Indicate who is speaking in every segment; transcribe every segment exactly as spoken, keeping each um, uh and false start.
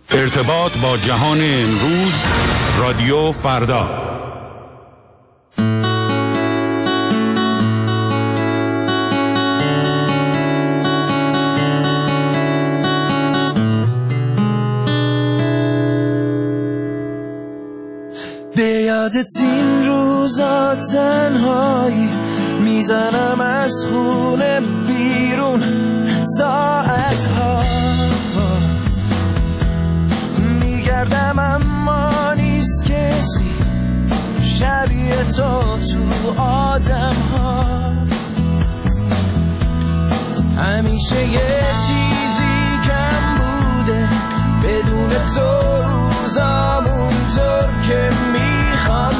Speaker 1: ارتباط با جهان امروز، رادیو فردا.
Speaker 2: به یادت این روزا تنهایی میزنم از خونه بیرون ساعتها میگردم اما نیست کسی شبیه تو تو آدم ها. همیشه یه چیزی کم بوده بدون تو روزامون طور که میخوام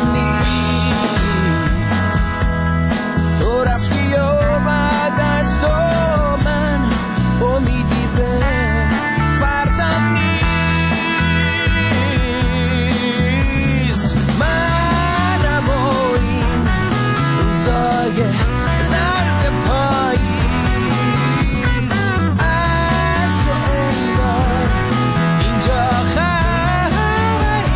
Speaker 2: نیست. تو رفتی و بعد از تو من امیدی به فردم نیست. منم و این روزای زرد پاییز از تو انگار اینجا خبری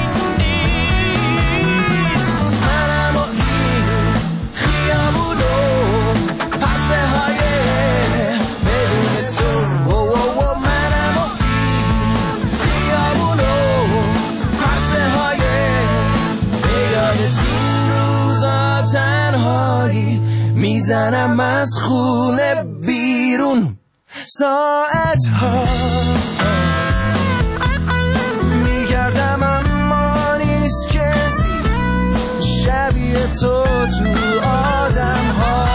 Speaker 2: نیست. منم و این خیابونو پسه های بدون تو. منم و این خیابونو پسه های به یادت این روزا تنهایی میزنم از خونه بیرون ساعتها میگردم اما نیست کسی شبیه تو تو آدم ها.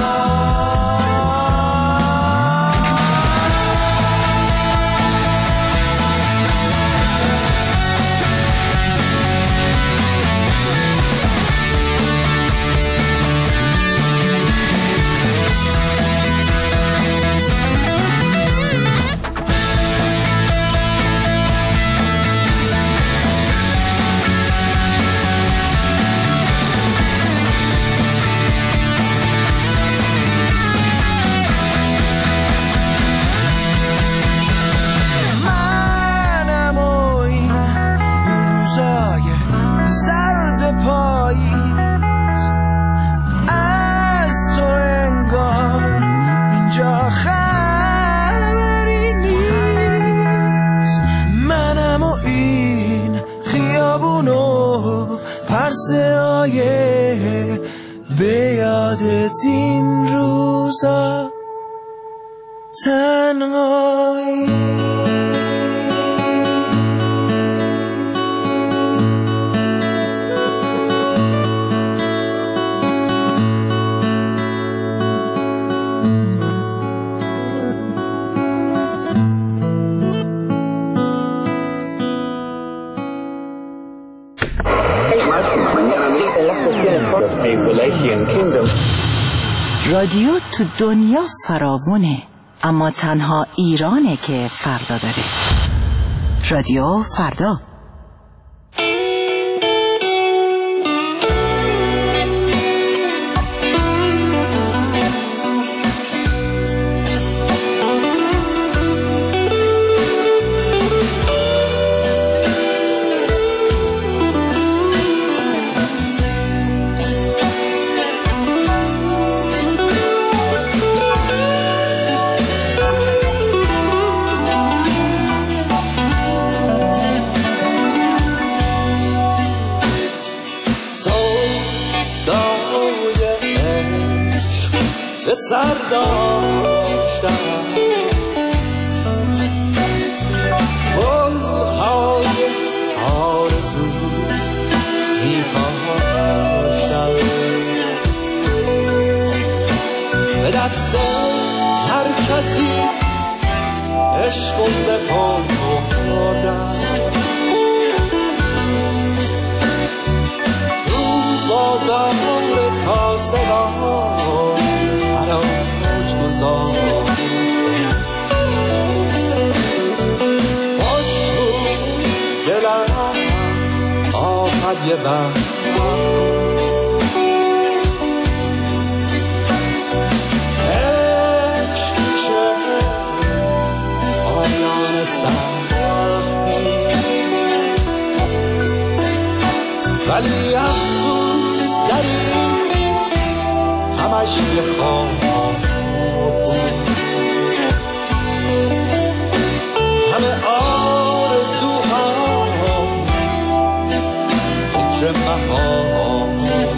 Speaker 2: زرد پاییز از تو انگار اینجا خبری نیست. منم و این خیابونو پرسه آیه به یادت این روزا تنهایی.
Speaker 3: رادیو تو دنیا فراوونه، اما تنها ایرانه که فردا داره. رادیو فردا.
Speaker 2: سر داشتم گل‌های آرزو می‌کاشتم به دست هر کسی عشق و سپردم تو بازار کاسبان حراج گذارم. باش بود دلم آمد یه وقت عشق چه آیان سختی ولی افسوس داری همش یه خواب همه آرزوها فکر مهار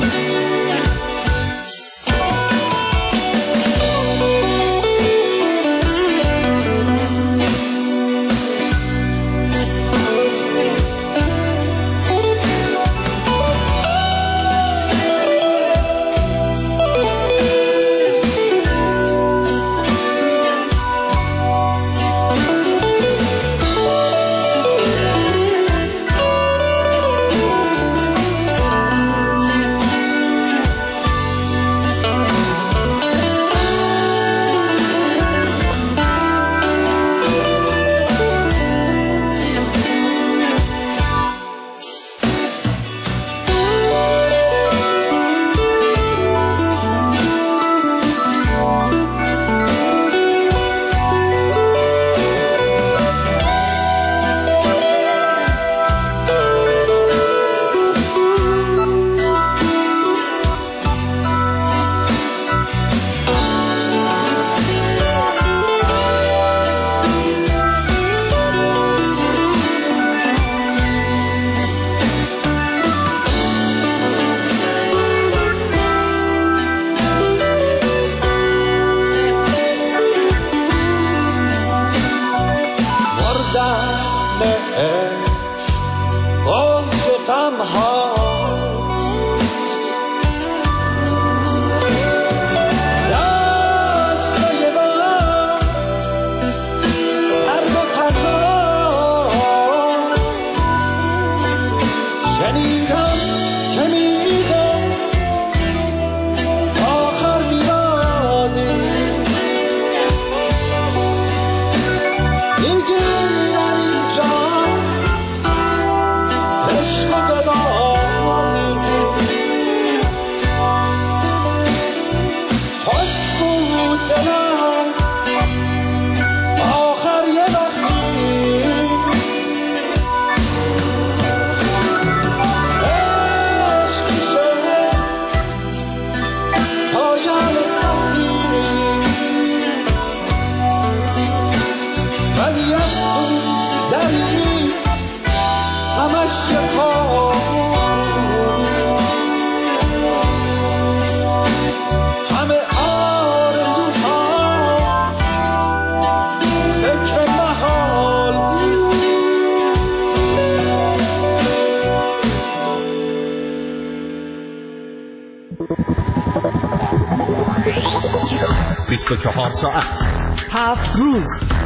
Speaker 4: بیست و چهار ساعت،
Speaker 5: هفت روز،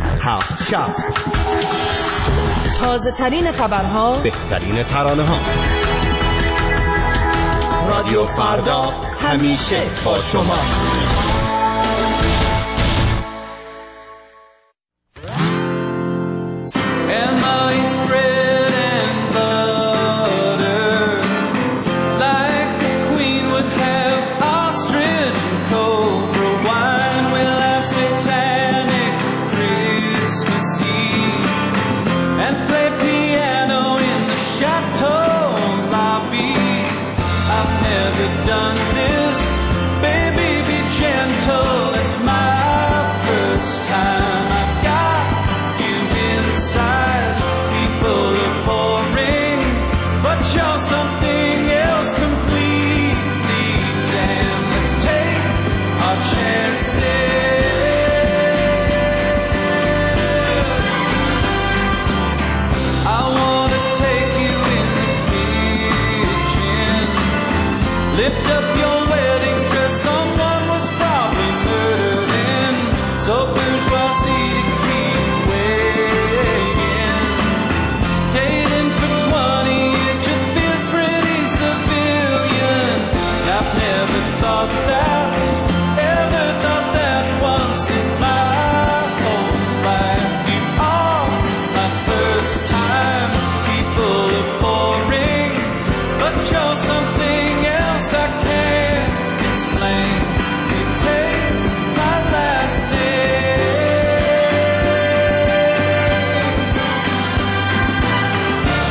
Speaker 4: هفت شب،
Speaker 5: تازه ترین خبرها،
Speaker 4: بهترین ترانه ها. رادیو فردا همیشه با شماست.
Speaker 6: Done this, baby, be gentle.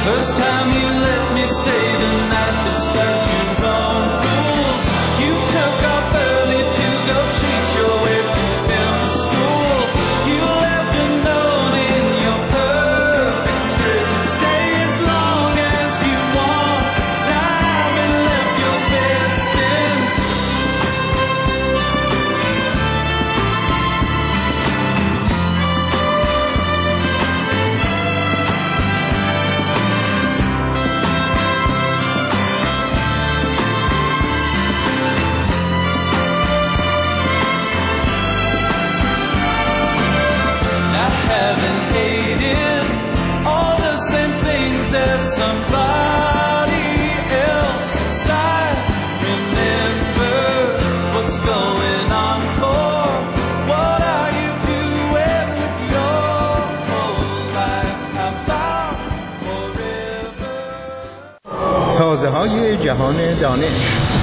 Speaker 2: First time you let me stay the night, disturbed you gone fools. You took off early to go treat your way to film school. You left a note in your perfect script. Stay as long as you want. I haven't left your bed since. Haven't hated all the same things as somebody else. Inside, remember what's going on for. What are you doing with your whole life? How about forever?
Speaker 4: تازه های جهان دانش.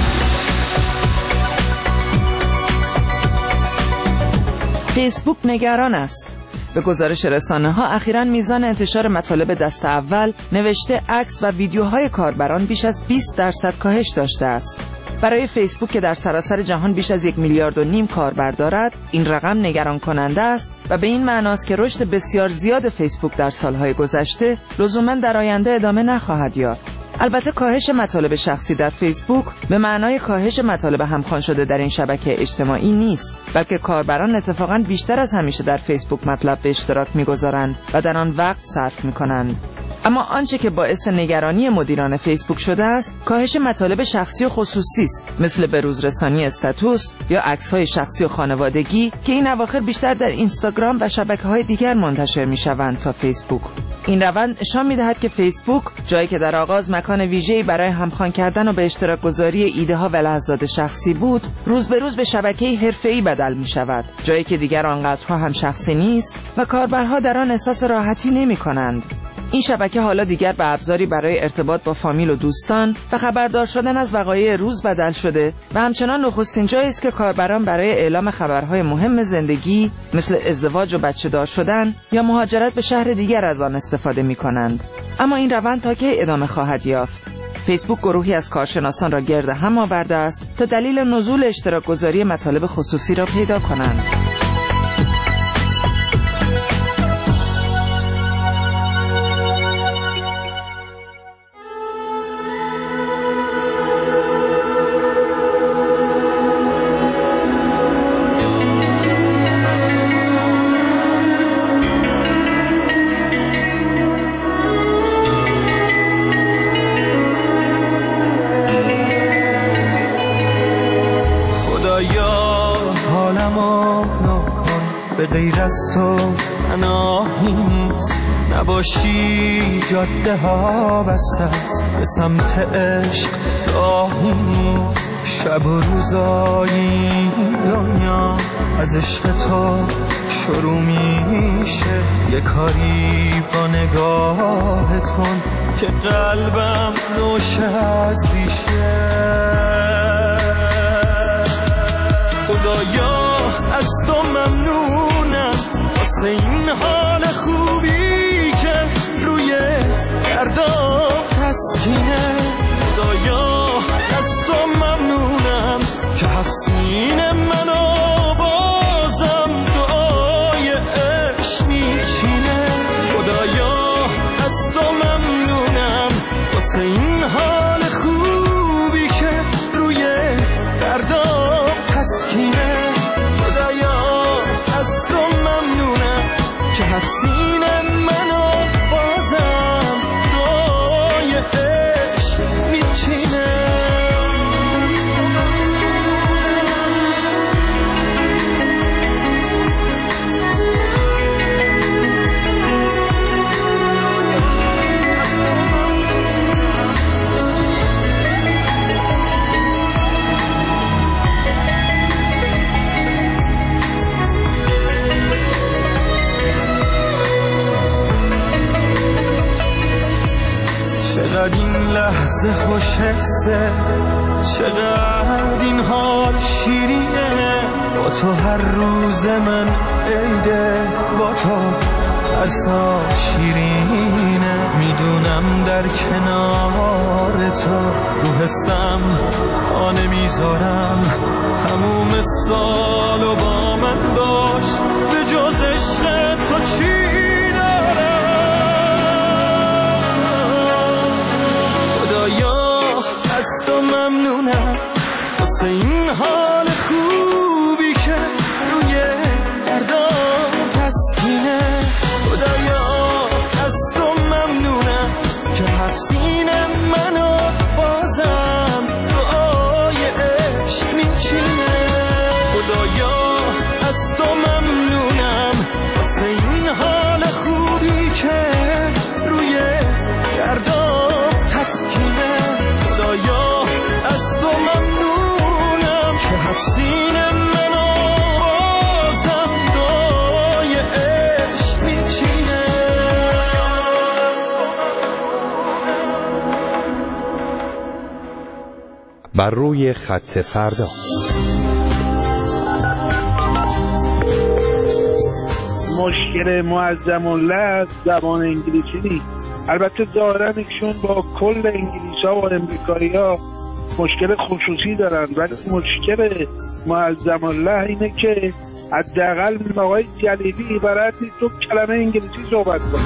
Speaker 6: فیسبوک نگران است. به گزارش رسانه‌ها اخیراً میزان انتشار مطالب دست اول، نوشته، عکس و ویدیوهای کاربران بیش از بیست درصد کاهش داشته است. برای فیسبوک که در سراسر جهان بیش از یک میلیارد و نیم کاربر دارد، این رقم نگران کننده است و به این معناست که رشد بسیار زیاد فیسبوک در سالهای گذشته لزوماً در آینده ادامه نخواهد یافت. البته کاهش مطالب شخصی در فیسبوک به معنای کاهش مطالب همخوان شده در این شبکه اجتماعی نیست، بلکه کاربران اتفاقاً بیشتر از همیشه در فیسبوک مطلب به اشتراک می‌گذارند و در آن وقت صرف می‌کنند. اما آنچه که باعث نگرانی مدیران فیسبوک شده است، کاهش مطالب شخصی و خصوصی است، مثل بروزرسانی استاتوس یا عکس‌های شخصی و خانوادگی که این اواخر بیشتر در اینستاگرام و شبکه‌های دیگر منتشر می‌شوند تا فیسبوک. این روند نشان می‌دهد که فیسبوک، جایی که در آغاز مکان ویژه‌ای برای همخوان کردن و به اشتراک گذاری ایده‌ها و لحظات شخصی بود، روز به روز به شبکه‌ای حرفه‌ای بدل می‌شود، جایی که دیگر آنقدرها هم شخصی نیست و کاربرها در آن احساس راحتی نمی‌کنند. این شبکه حالا دیگر به ابزاری برای ارتباط با فامیل و دوستان و خبردار شدن از وقایع روز بدل شده و همچنان نخستین جایی است که کاربران برای اعلام خبرهای مهم زندگی مثل ازدواج و بچه دار شدن یا مهاجرت به شهر دیگر از آن استفاده می کنند. اما این روند تا کی ادامه خواهد یافت؟ فیسبوک گروهی از کارشناسان را گرد هم آورده است تا دلیل نزول اشتراک گذاری مطالب خصوصی را پیدا کنند.
Speaker 2: به غیر از تو پناهی نیست، نباشی جاده ها بسته است، به سمت عشق راهی نیست. شب و روزایی دنیا از عشق تو شروع میشه، یه کاری با نگاهت کن که قلبم نوشه از ریشه. خدایا از تو ممنونم واسه این حال خوبی که روی دردام تسکینه. خدایا از تو ممنونم که حسین منو بازم دعای عشق میچینه. خدایا از تو ممنونم واسه این حال خوبی که روی دردام تسکینه. حسین منو بازم دعای عشق میچینه. چقدر این لحظه خوشحسه، چقدر این حال شیرینه. با تو هر روز من عیده، با تو هر سال شیرینه. میدونم دلم در کنار تو، رو حسم آنه میذارم تموم سال و با من باش، به جز عشق تو چی دارم؟ خدایا از تو ممنونم واسه این حال خوبی که روی دردام تسکینه. خدایا از تو ممنونم که حفظین منو بازم دعای عشق میچینه. خدایا از تو ممنونم واسه این حال خوبی که روی دردام تسکینه. خدایا از تو ممنونم که حفظین منو بازم دعای عشق میچینه.
Speaker 7: بر روی خط فردا.
Speaker 8: مشکل معظم الله زبان انگلیسی نیست. البته ظاهرا ایشون با کل انگلیس ها و امریکایی ها مشکل خصوصی دارن، ولی مشکل معظم الله اینه که حداقل آقای جلیلی عبارت نیست دو کلمه انگلیسی صحبت کنه.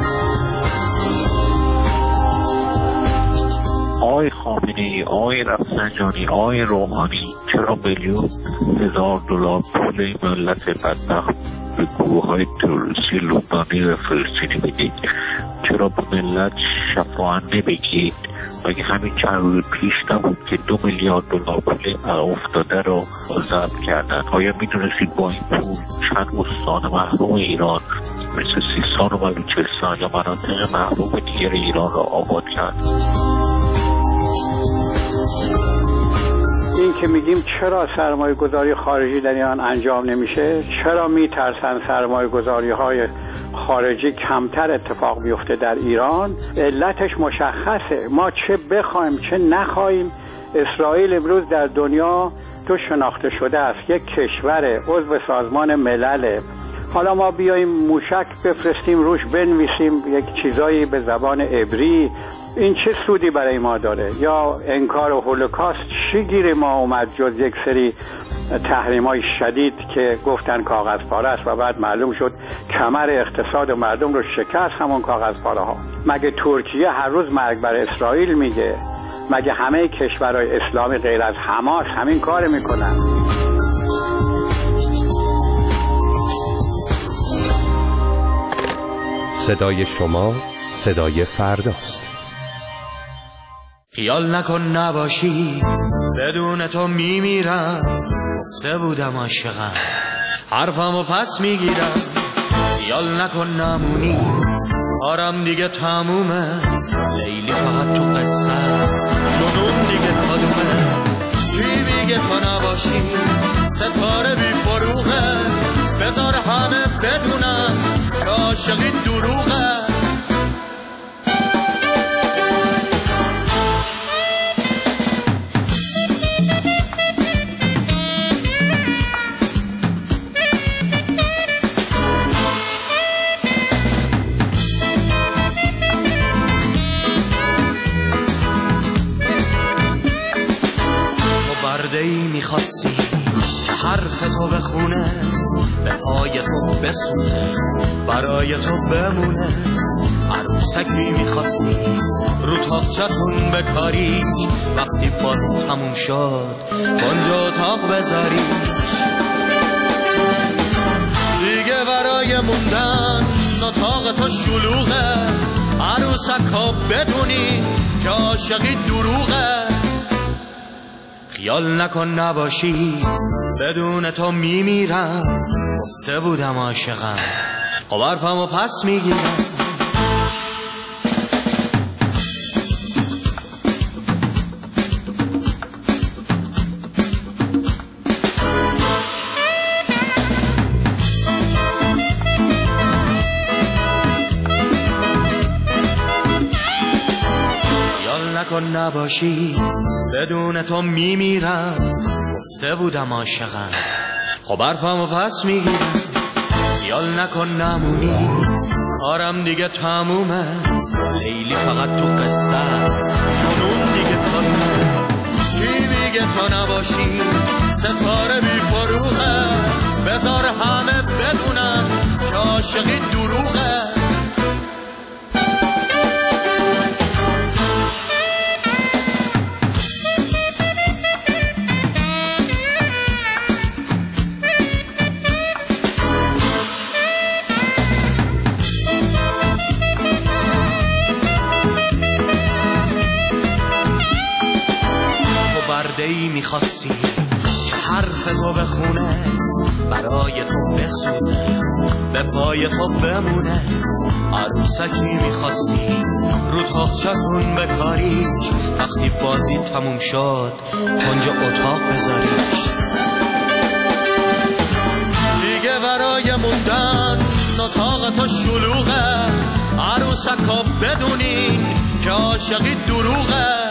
Speaker 9: آقای خامنه‌ای، آقای رفسنجانی، آقای روحانی، چرا میلیون هزار دلار پول ملت بدبخت به گروه های تروریستی لبنانی و فلسطینی بدید؟ چرا به ملت شفاهنده بگید؟ مگه همین چند روز پیش نبود که دو میلیارد دلار پول افتاده رو ضبط کردن؟ آیا میدونستید با این پول چند استان محروم ایران مثل سیستان و بلوچستان یا مناطق محروم دیگر ایران را آباد کرد؟
Speaker 10: این که میگیم چرا سرمایه گذاری خارجی در ایران انجام نمیشه، چرا میترسن سرمایه گذاری های خارجی کمتر اتفاق بیفته در ایران، علتش مشخصه. ما چه بخوایم چه نخوایم، اسرائیل امروز در دنیا تو شناخته شده است، یک کشور عضو سازمان ملل. حالا ما بیاییم موشک بفرستیم روش بنویسیم یک چیزایی به زبان عبری، این چه سودی برای ما داره؟ یا انکار هولوکاست، چی گیر ما اومد جز یک سری تحریم‌های شدید که گفتن کاغذ پاره است و بعد معلوم شد کمر اقتصاد مردم رو شکست همون کاغذ پاره ها. مگه ترکیه هر روز مرگ بر اسرائیل میگه؟ مگه همه کشورهای اسلامی غیر از حماس همین کار میکنن؟
Speaker 7: صدای شما صدای فرداست.
Speaker 2: خیال نکن نباشی بدون تو میمیرم، گفته بودم عاشقم حرفمو پس میگیرم. خیال نکن نمونی کارم دیگه تمومه، لیلی فقط تو قصه جنون دیگه کدومه. چی میگه تو نباشی ستاره بی فروغه، بذار همه بدونم که عاشقی دروغه. برده‌ای میخواستی که حرف تو بخونه، به پای تو بسونه، برای تو بمونه. عروسکی میخواستی رو تاقچتون بکاری، وقتی باد تموم شد کنجا اتاق بذاری. دیگه برای موندن اتاق تو شلوغه، عروسک ها بدونی که عاشقی دروغه. خیال نکن نباشی بدون تو میمیرم، گفته بودم عاشقم خب حرفمو پس میگیرم. نکن نباشی بدون تو میمیرم، گفته بودم عاشقم خب حرفمو پس میگیرم. خیال نکن نمونی کارم دیگه تمومه، لیلی فقط تو قصه، جنون دیگه تمومه. کی میگه تو نباشی ستاره بی فروغه، بذار همه بدونن که عاشقی دروغه. برده‌ای میخواستی حرف تو بخونه، برای تو بسوزه، به پای تو بمونه. عروسکی میخواستی رو تاقچتون بکاریش، وقتی بازی تموم شد کنج اتاق بذاریش. دیگه برای موندن اتاق تو شلوغه، عروسکا بدونین که عاشقی دروغه.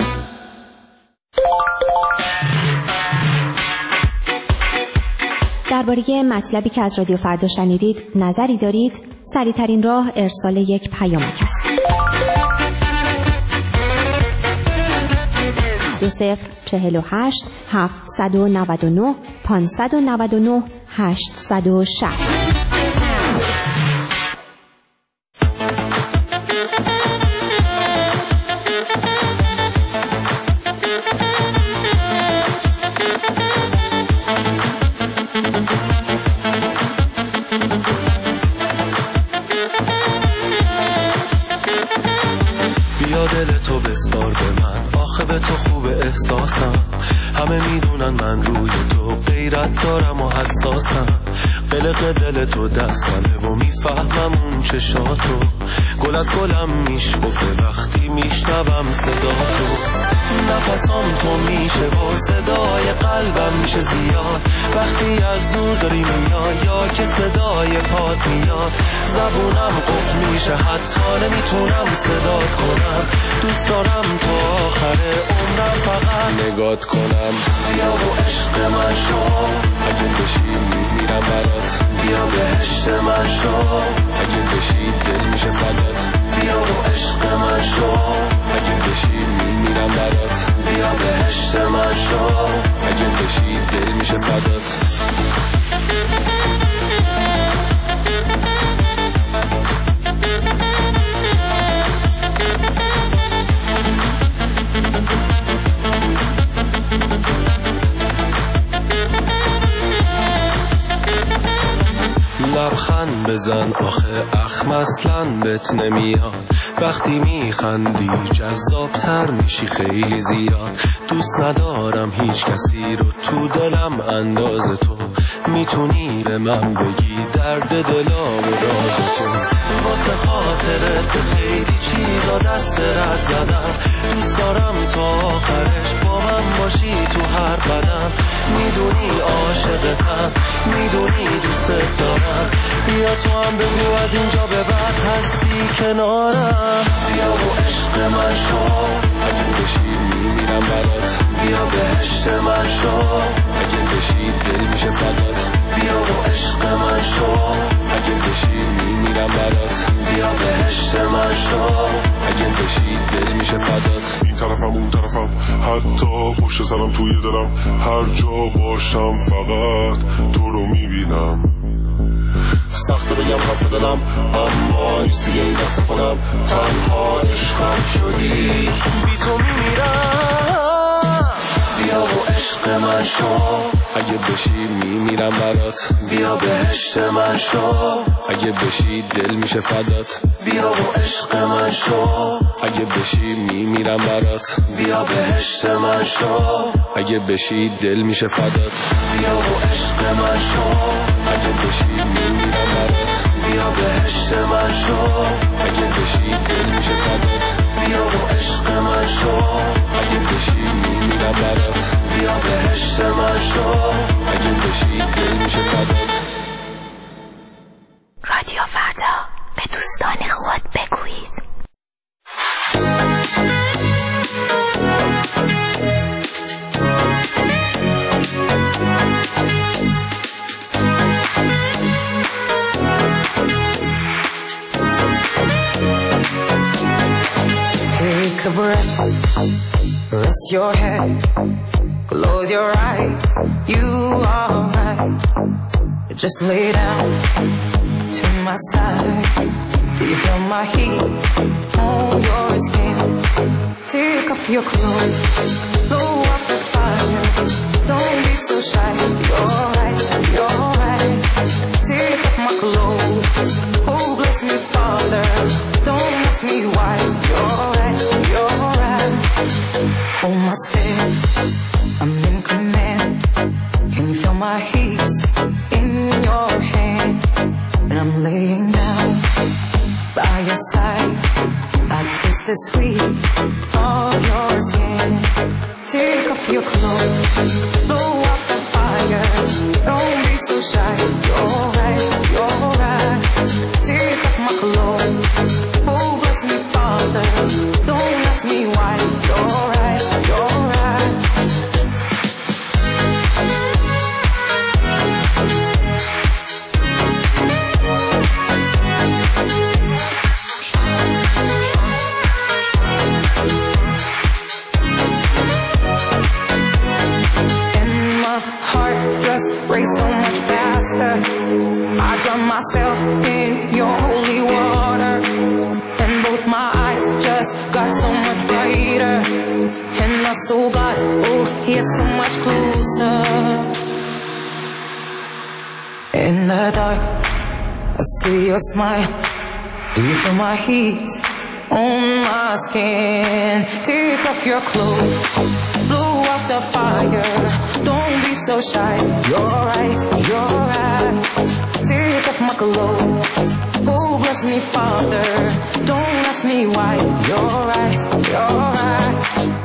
Speaker 11: درباره مطلبی که از رادیو فردا شنیدید نظری دارید؟ سریع‌ترین راه ارسال یک پیامک است. دو صفر چهل و هشت هفتصد و نود و نه پانصد و نود و نه هشتصد و شصت.
Speaker 12: دل تو بسپار به من، آخه به تو خوب احساسم. همه میدونن من روی تو غیرت دارم و حساسم. قلق دل تو دستمه و میفهمم اون چشاتو. گل از گلم میشکفه وقتی میشنوم صدا تو. نفسام تو میشه و صدای قلبم میشه زیاد، وقتی از دور داری میای یا که صدای پات میاد. زبونم قفل میشه حتی نمیتونم صدات کنم. دوست دارم تو آخر عمرم فقط نگات کنم. بیا و عشق من شو، اگه بشی میمیرم برات. بیا بهشت من شو، اگه بشی دل میشه فدات. بیا و عشق من شو، اگه بشی میمیرم برات. بیا بهشت من شو، اگه بشی دل میشه فدات. لبخند بزن آخه اخم اصلاً بهت نمیاد. وقتی میخندی جذابتر میشی خیلی زیاد. دوست ندارم هیچ کسی رو تو دلم انداز تو. میتونی به من بگی درد دلا و راز تو. واسه خاطرت خیلی چیزا دست رد زدم. دوست دارم تا آخرش با من باشی تو هر قدم. میدونی عاشقتم، میدونی دوست دارم. بیا تو هم بگو از اینجا به بعد هستی کنارم. بیا و عشق من شو، اگه بشی میمیرم برات. بیا بهشت من شو، اگه بشی دل میشه فدات. بیا و عشق من شو، اگه بشی میمیرم برات. بیا بهشت من شو، اگه بشی دل میشه فدات.
Speaker 13: این طرفم اون طرفم، حتی پشت سرم توی دلم. هر جا باشم فقط تو رو میبینم. سخته بگم حرف دلم، اما ایسیه این دست خودم. تنها عشقم شدی،
Speaker 12: بی تو میمیرم. بیا و عشق من شو، اگه بشی میمیرم برات. بیا بهشت من شو، اگه بشی دل میشه فدات. بیا و عشق من شو، اگه بشی میمیرم برات. بیا بهشت من شو، اگه بشی دل میشه فدات. بیا و عشق من شو، اگه بشی میمیرم برات. بیا بهشت من شو، اگه بشی دل میشه فدات. بیا و عشق من شو، اگه بشی میمیرم برات. بیا بهشت من شو، اگه بشی دل میشه فدات.
Speaker 11: رادیو فردا، به دوستان خود بگویید.
Speaker 14: a breath, rest your head, close your eyes, you are right. Just lay down to my side. Do you feel my heat on your skin? Take off your clothes, blow up the fire. Don't be so shy, you're right, you're right. Take off my clothes, oh bless me Father. Don't ask me why, you're right, you're right. Hold my step, I'm in command. Can you feel my hips in your hand? And I'm laying down by your side. I taste the sweet of your skin. Take off your clothes, blow up the fire. Don't be so shy, you're right, you're right. Take off my clothes, oh bless me Father. Don't ask me why, you're right, you're right. Race so much faster. I drown myself in your holy water, and both my eyes just got so much brighter, and my soul got, oh, here so much closer. In the dark, I see your smile. Do you feel my heat on my skin? Take off your clothes, blow up the fire. Don't be so shy, you're right, you're right. Take off my clothes, oh bless me Father. Don't ask me why, you're right, you're right.